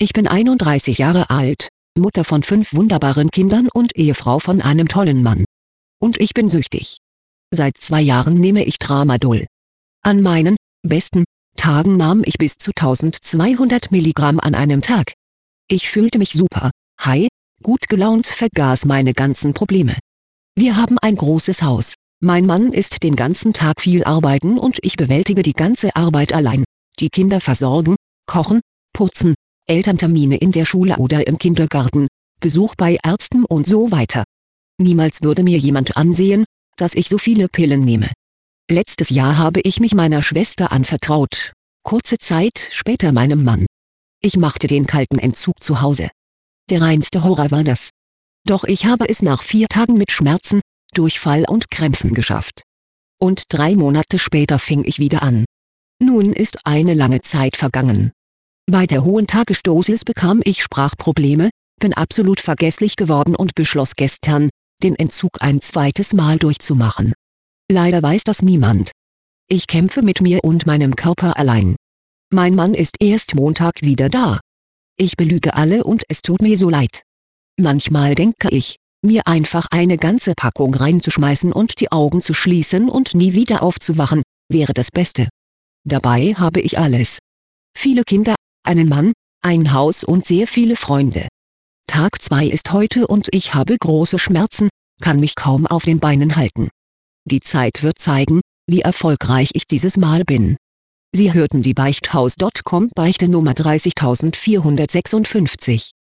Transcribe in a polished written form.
Ich bin 31 Jahre alt, Mutter von 5 wunderbaren Kindern und Ehefrau von einem tollen Mann. Und ich bin süchtig. Seit 2 Jahren nehme ich Tramadol. An meinen besten Tagen nahm ich bis zu 1200 Milligramm an einem Tag. Ich fühlte mich super, high, gut gelaunt, vergaß meine ganzen Probleme. Wir haben ein großes Haus. Mein Mann ist den ganzen Tag viel arbeiten und ich bewältige die ganze Arbeit allein. Die Kinder versorgen, kochen, putzen, Elterntermine in der Schule oder im Kindergarten, Besuch bei Ärzten und so weiter. Niemals würde mir jemand ansehen, dass ich so viele Pillen nehme. Letztes Jahr habe ich mich meiner Schwester anvertraut, kurze Zeit später meinem Mann. Ich machte den kalten Entzug zu Hause. Der reinste Horror war das. Doch ich habe es nach 4 Tagen mit Schmerzen, Durchfall und Krämpfen geschafft. Und 3 Monate später fing ich wieder an. Nun ist eine lange Zeit vergangen. Bei der hohen Tagesdosis bekam ich Sprachprobleme, bin absolut vergesslich geworden und beschloss gestern, den Entzug ein zweites Mal durchzumachen. Leider weiß das niemand. Ich kämpfe mit mir und meinem Körper allein. Mein Mann ist erst Montag wieder da. Ich belüge alle und es tut mir so leid. Manchmal denke ich, mir einfach eine ganze Packung reinzuschmeißen und die Augen zu schließen und nie wieder aufzuwachen, wäre das Beste. Dabei habe ich alles. Viele Kinder, einen Mann, ein Haus und sehr viele Freunde. Tag 2 ist heute und ich habe große Schmerzen, kann mich kaum auf den Beinen halten. Die Zeit wird zeigen, wie erfolgreich ich dieses Mal bin. Sie hörten die Beichthaus.com Beichte Nummer 30456.